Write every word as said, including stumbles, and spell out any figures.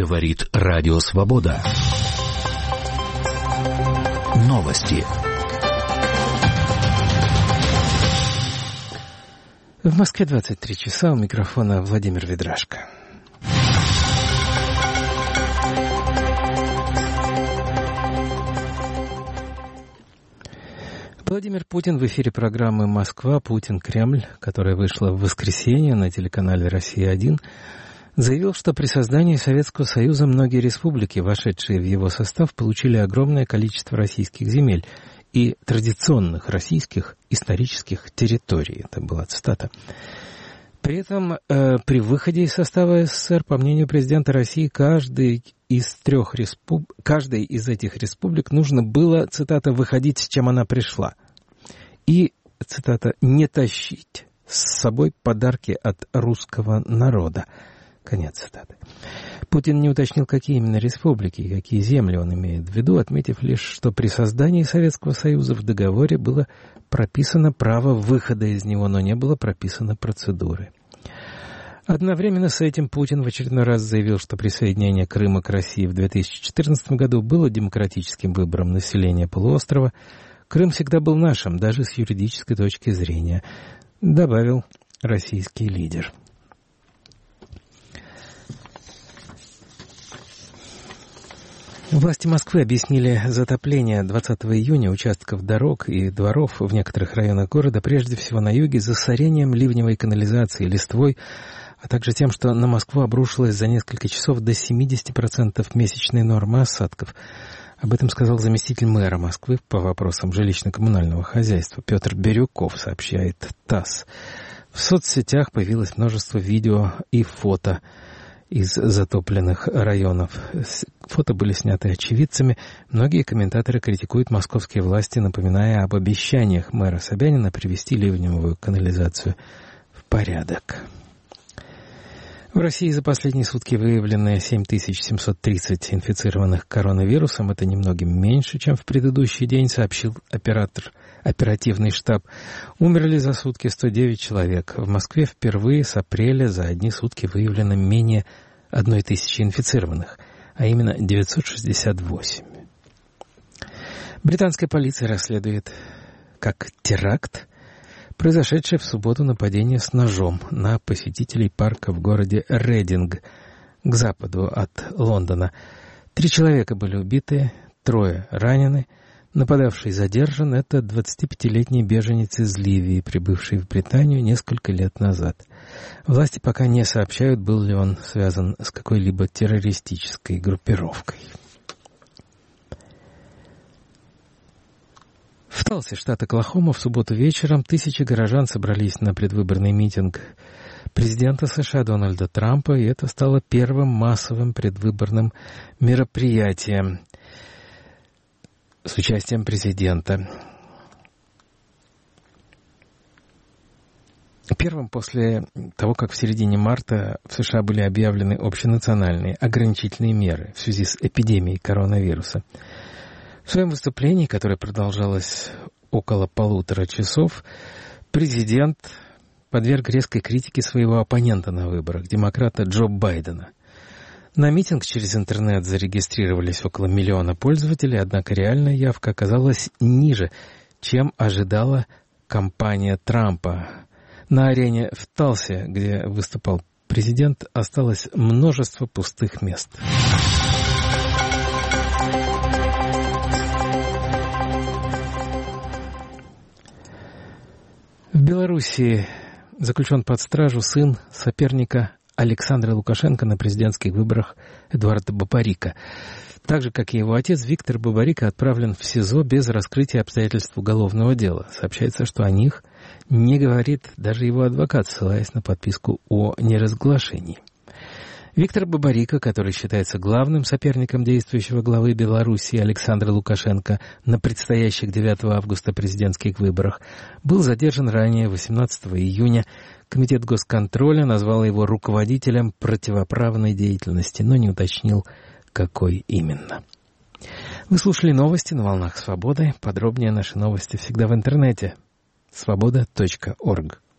Говорит Радио Свобода. Новости. В Москве двадцать три часа, у микрофона Владимир Ведрашко. Владимир Путин в эфире программы «Москва. Путин. Кремль», которая вышла в воскресенье на телеканале «Россия один», заявил, что при создании Советского Союза многие республики, вошедшие в его состав, получили огромное количество российских земель и традиционных российских исторических территорий. Это была цитата. При этом э, при выходе из состава СССР, по мнению президента России, каждый из трех респуб... каждой из этих республик нужно было, цитата, «выходить, с чем она пришла». И, цитата, «не тащить с собой подарки от русского народа». Конец цитаты. Путин не уточнил, какие именно республики и какие земли он имеет в виду, отметив лишь, что при создании Советского Союза в договоре было прописано право выхода из него, но не было прописано процедуры. Одновременно с этим Путин в очередной раз заявил, что присоединение Крыма к России в две тысячи четырнадцатом году было демократическим выбором населения полуострова. Крым всегда был нашим, даже с юридической точки зрения, добавил российский лидер. Власти Москвы объяснили затопление двадцатого июня участков дорог и дворов в некоторых районах города, прежде всего на юге, засорением ливневой канализации, листвой, а также тем, что на Москву обрушилось за несколько часов до семьдесят процентов месячной нормы осадков. Об этом сказал заместитель мэра Москвы по вопросам жилищно-коммунального хозяйства Петр Бирюков, сообщает ТАСС. В соцсетях появилось множество видео и фото из затопленных районов. Фото были сняты очевидцами. Многие комментаторы критикуют московские власти, напоминая об обещаниях мэра Собянина привести ливневую канализацию в порядок. В России за последние сутки выявлено семь тысяч семьсот тридцать инфицированных коронавирусом. Это немногим меньше, чем в предыдущий день, сообщил оператор, оперативный штаб. Умерли за сутки сто девять человек. В Москве впервые с апреля за одни сутки выявлено менее одной тысячи инфицированных, а именно девятьсот шестьдесят восемь. Британская полиция расследует как теракт произошедшее в субботу нападение с ножом на посетителей парка в городе Рейдинг, к западу от Лондона. Три человека были убиты, трое ранены. Нападавший задержан. Это двадцатипятилетний беженец из Ливии, прибывший в Британию несколько лет назад. Власти пока не сообщают, был ли он связан с какой-либо террористической группировкой. В Талсе, штат Оклахома, в субботу вечером тысячи горожан собрались на предвыборный митинг президента США Дональда Трампа, и это стало первым массовым предвыборным мероприятием с участием президента. Первым после того, как в середине марта в США были объявлены общенациональные ограничительные меры в связи с эпидемией коронавируса. В своем выступлении, которое продолжалось около полутора часов, президент подверг резкой критике своего оппонента на выборах, демократа Джо Байдена. На митинг через интернет зарегистрировались около миллиона пользователей, однако реальная явка оказалась ниже, чем ожидала кампания Трампа. На арене в Талсе, где выступал президент, осталось множество пустых мест. В Белоруссии заключен под стражу сын соперника Александра Лукашенко на президентских выборах Эдуарда Бабарико. Так же, как и его отец, Виктор Бабарико отправлен в СИЗО без раскрытия обстоятельств уголовного дела. Сообщается, что о них не говорит даже его адвокат, ссылаясь на подписку о неразглашении. Виктор Бабарико, который считается главным соперником действующего главы Белоруссии Александра Лукашенко на предстоящих девятого августа президентских выборах, был задержан ранее, восемнадцатого июня. Комитет госконтроля назвал его руководителем противоправной деятельности, но не уточнил, какой именно. Вы слушали новости на волнах Свободы. Подробнее наши новости всегда в интернете. свобода точка орг.